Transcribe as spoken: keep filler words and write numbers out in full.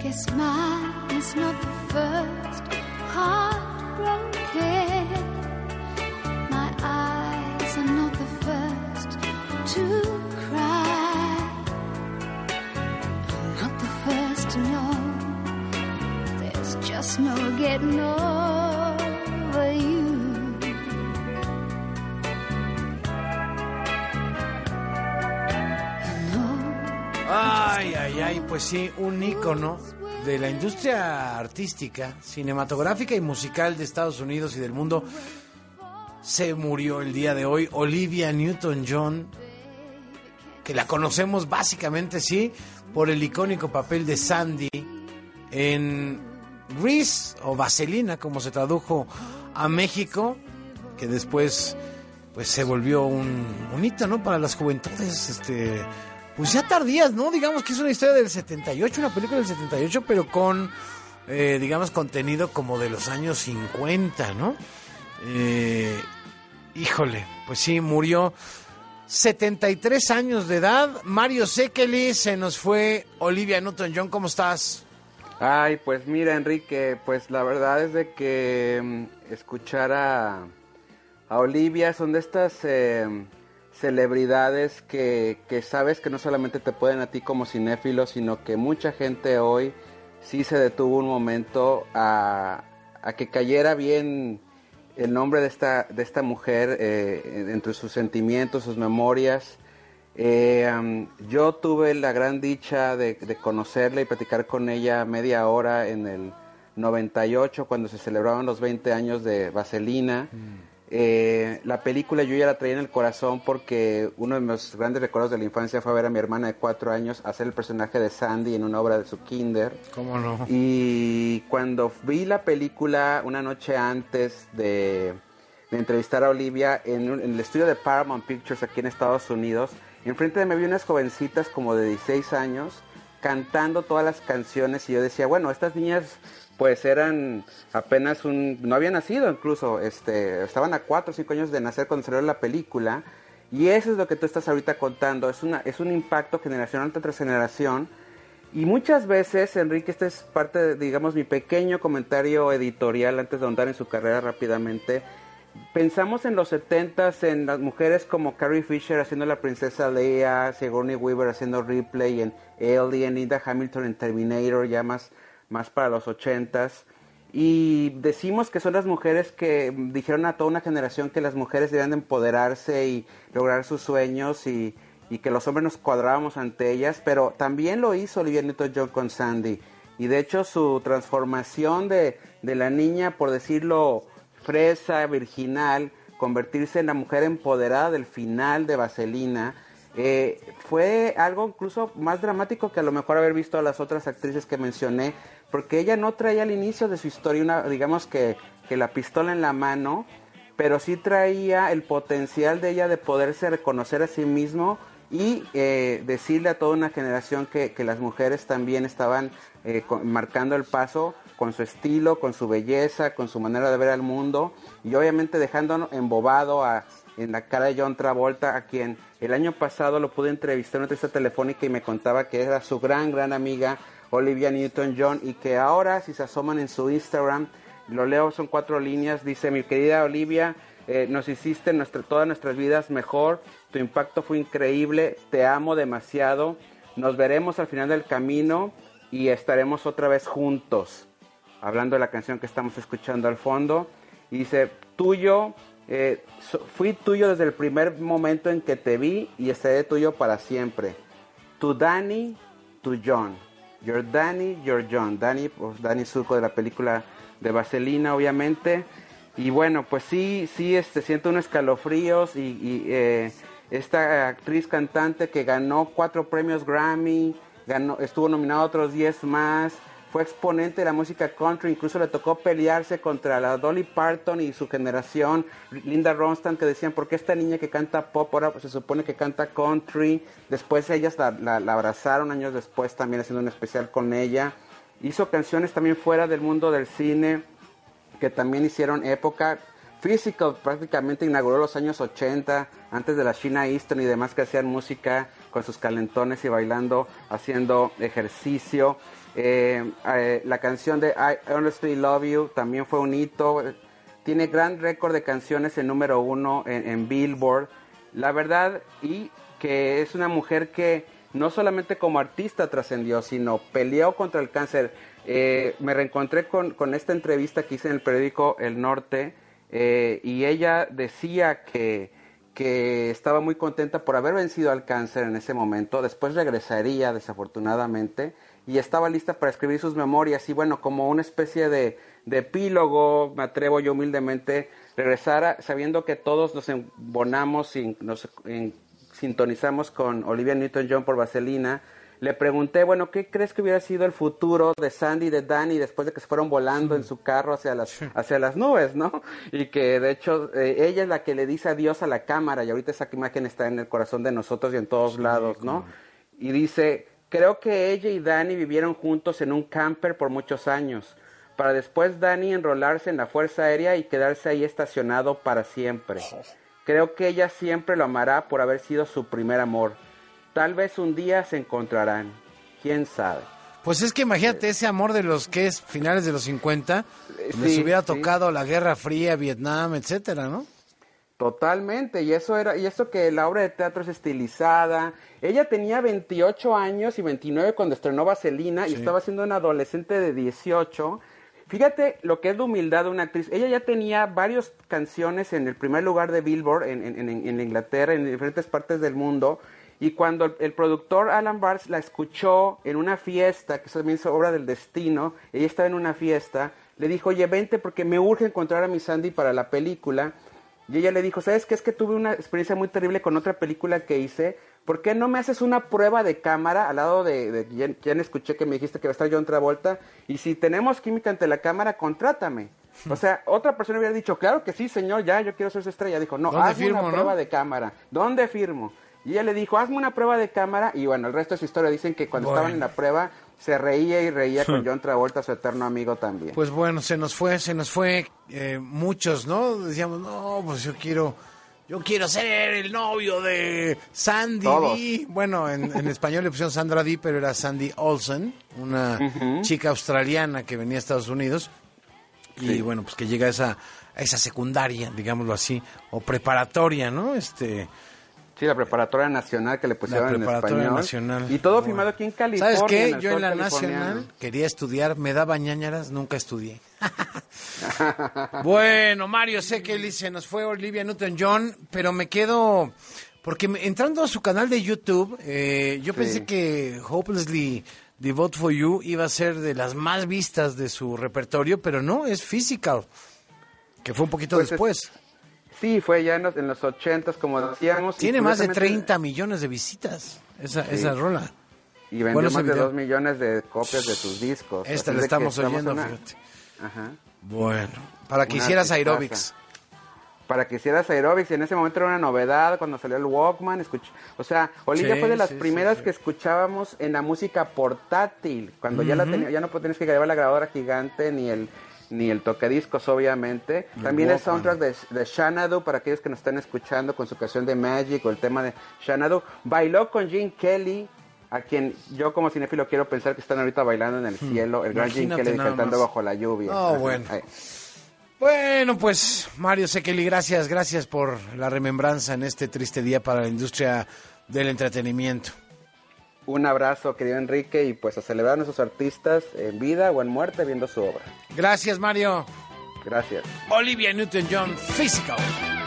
Guess mine is not the first heartbroken. My eyes are not the first to cry. I'm not the first to know. There's just no getting over you. Ay, ay, ay, pues sí, un ícono de la industria artística, cinematográfica y musical de Estados Unidos y del mundo. Se murió el día de hoy Olivia Newton-John, que la conocemos básicamente, sí, por el icónico papel de Sandy en Grease o Vaselina, como se tradujo a México, que después pues se volvió un, un hito, ¿no? Para las juventudes, este... pues ya tardías, ¿no? Digamos que es una historia del setenta y ocho, una película del setenta y ocho, pero con, eh, digamos, contenido como de los años cincuenta, ¿no? Eh, híjole, pues sí, murió setenta y tres años de edad. Mario Sekeli, se nos fue Olivia Newton-John, ¿cómo estás? Ay, pues mira, Enrique, pues la verdad es de que um, escuchar a, a Olivia son de estas... Eh, celebridades que, que sabes que no solamente te pueden a ti como cinéfilo, sino que mucha gente hoy sí se detuvo un momento a, a que cayera bien el nombre de esta, de esta mujer eh, entre sus sentimientos, sus memorias. Eh, um, yo tuve la gran dicha de, de conocerla y platicar con ella media hora en el noventa y ocho, cuando se celebraban los veinte años de Vaselina. Mm. Eh, la película yo ya la traía en el corazón porque uno de mis grandes recuerdos de la infancia fue ver a mi hermana de cuatro años hacer el personaje de Sandy en una obra de su kinder. ¿Cómo no? Y cuando vi la película una noche antes de, de entrevistar a Olivia en, un, en el estudio de Paramount Pictures aquí en Estados Unidos, enfrente de mí vi unas jovencitas como de dieciséis años cantando todas las canciones y yo decía, bueno, estas niñas... pues eran apenas un... no habían nacido incluso, este, estaban a cuatro o cinco años de nacer cuando salió la película, y eso es lo que tú estás ahorita contando, es, una, es un impacto generacional tras generación, y muchas veces, Enrique, esta es parte de, digamos, mi pequeño comentario editorial antes de ahondar en su carrera rápidamente. Pensamos en los setentas en las mujeres como Carrie Fisher haciendo la princesa Leia, Sigourney Weaver haciendo Ripley en Alien, Linda Hamilton en Terminator, ya más... más para los ochentas, y decimos que son las mujeres que dijeron a toda una generación que las mujeres debían de empoderarse y lograr sus sueños y, y que los hombres nos cuadrábamos ante ellas, pero también lo hizo Olivia Newton-John con Sandy, y de hecho su transformación de, de la niña, por decirlo, fresa, virginal, convertirse en la mujer empoderada del final de Vaselina, eh, fue algo incluso más dramático que a lo mejor haber visto a las otras actrices que mencioné, porque ella no traía al inicio de su historia una, digamos que, que la pistola en la mano, pero sí traía el potencial de ella de poderse reconocer a sí mismo y eh, decirle a toda una generación que, que las mujeres también estaban eh, con, marcando el paso con su estilo, con su belleza, con su manera de ver al mundo, y obviamente dejando embobado a, en la cara de John Travolta, a quien el año pasado lo pude entrevistar en una entrevista telefónica y me contaba que era su gran, gran amiga Olivia Newton-John, y que ahora, si se asoman en su Instagram, lo leo, son cuatro líneas, dice: mi querida Olivia, eh, nos hiciste nuestra, todas nuestras vidas mejor, tu impacto fue increíble, te amo demasiado, nos veremos al final del camino y estaremos otra vez juntos, hablando de la canción que estamos escuchando al fondo, y dice: tuyo, eh, so, fui tuyo desde el primer momento en que te vi y estaré tuyo para siempre, tu Danny, tu John. Your Danny, your John. Danny, pues Danny Zuko de la película de Vaselina, obviamente. Y bueno, pues sí, sí, este, siento unos escalofríos y, y eh, esta actriz cantante que ganó cuatro premios Grammy, ganó, estuvo nominada a otros diez más, fue exponente de la música country, incluso le tocó pelearse contra la Dolly Parton y su generación, Linda Ronstadt, que decían, ¿por qué esta niña que canta pop ahora pues se supone que canta country? Después ellas la, la, la abrazaron años después también haciendo un especial con ella. Hizo canciones también fuera del mundo del cine que también hicieron época. Physical prácticamente inauguró los años ochenta, antes de la Sheena Easton y demás que hacían música con sus calentones y bailando, haciendo ejercicio. Eh, eh, la canción de I Honestly Love You también fue un hito. Tiene gran récord de canciones en número uno en, en Billboard. La verdad, y que es una mujer que no solamente como artista trascendió, sino peleó contra el cáncer. Eh, me reencontré con, con esta entrevista que hice en el periódico El Norte, eh, y ella decía que, que estaba muy contenta por haber vencido al cáncer en ese momento. Después regresaría, desafortunadamente, y estaba lista para escribir sus memorias. Y bueno, como una especie de, de epílogo, me atrevo yo humildemente, regresar a, sabiendo que todos nos embonamos y nos en, sintonizamos con Olivia Newton-John por Vaselina. Le pregunté, bueno, ¿qué crees que hubiera sido el futuro de Sandy y de Danny después de que se fueron volando en su carro hacia las hacia las nubes, ¿no? Y que de hecho eh, ella es la que le dice adiós a la cámara, y ahorita esa imagen está en el corazón de nosotros y en todos sí, lados, ¿no? Y dice, creo que ella y Danny vivieron juntos en un camper por muchos años, para después Danny enrolarse en la Fuerza Aérea y quedarse ahí estacionado para siempre. Creo que ella siempre lo amará por haber sido su primer amor. Tal vez un día se encontrarán. ¿Quién sabe? Pues es que imagínate ese amor de los que es finales de los cincuenta, sí, les hubiera sí. tocado la Guerra Fría, Vietnam, etcétera, ¿no? Totalmente, y eso era, y eso que la obra de teatro es estilizada. Ella tenía veintiocho años y veintinueve cuando estrenó Vaselina, sí. Y estaba siendo una adolescente de dieciocho. Fíjate lo que es la humildad de una actriz. Ella ya tenía varias canciones en el primer lugar de Billboard en, en, en, en Inglaterra, en diferentes partes del mundo. Y cuando el, el productor Alan Barnes la escuchó en una fiesta, que eso también es obra del destino, ella estaba en una fiesta, le dijo, oye, vente porque me urge encontrar a mi Sandy para la película. Y ella le dijo, ¿sabes qué? Es que tuve una experiencia muy terrible con otra película que hice. ¿Por qué no me haces una prueba de cámara al lado de, de quien, quien escuché que me dijiste que va a estar John Travolta? Y si tenemos química ante la cámara, contrátame. O sea, otra persona hubiera dicho, claro que sí, señor, ya, yo quiero ser su estrella. Dijo, no, hazme firmo, una ¿no? prueba de cámara. ¿Dónde firmo? Y ella le dijo, hazme una prueba de cámara. Y bueno, el resto de su historia dicen que cuando bueno. estaban en la prueba se reía y reía con John Travolta, su eterno amigo también. Pues bueno, se nos fue, se nos fue eh, muchos, ¿no? Decíamos, no, pues yo quiero, yo quiero ser el novio de Sandy Dee. Bueno, en, en español le pusieron Sandra Dee, pero era Sandy Olsen, una uh-huh. chica australiana que venía a Estados Unidos. Y sí. bueno, pues que llega a esa, a esa secundaria, digámoslo así, o preparatoria, ¿no? Este... Sí, la preparatoria nacional que le pusieron en español. Nacional. Y todo bueno. filmado aquí en California. ¿Sabes qué? En Yo en la nacional quería estudiar, me daba ñañaras, nunca estudié. Bueno, Mario, sé que se nos fue Olivia Newton-John, pero me quedo... Porque me, entrando a su canal de YouTube, eh, yo sí. pensé que Hopelessly Devoted for You iba a ser de las más vistas de su repertorio, pero no, es Physical, que fue un poquito pues después. Es... Sí, fue ya en los, en los ochentas, como decíamos. Tiene más de treinta millones de visitas esa, sí. esa rola. Y vendió bueno, más de dos millones de copias de sus discos. Esta la estamos oyendo, una... fíjate. Ajá. Bueno, para que una hicieras aeróbics. Para que hicieras aeróbics, y en ese momento era una novedad, cuando salió el Walkman, escuch... o sea, Olivia sí, fue de las sí, primeras sí, sí. que escuchábamos en la música portátil, cuando uh-huh. ya la tenía, ya no tenías que grabar la grabadora gigante, ni el... ni el tocadiscos, obviamente. El También Walkman. El soundtrack de, de Xanadu, para aquellos que nos están escuchando, con su canción de Magic o el tema de Xanadu. Bailó con Gene Kelly, a quien yo como cinéfilo quiero pensar que están ahorita bailando en el hmm. cielo. El gran Gene Kelly cantando más. Bajo la lluvia. Oh, bueno. Ay. Bueno, pues, Mario Sekeli, gracias, gracias por la remembranza en este triste día para la industria del entretenimiento. Un abrazo, querido Enrique, y pues a celebrar a nuestros artistas en vida o en muerte viendo su obra. Gracias, Mario. Gracias. Olivia Newton-John, Physical.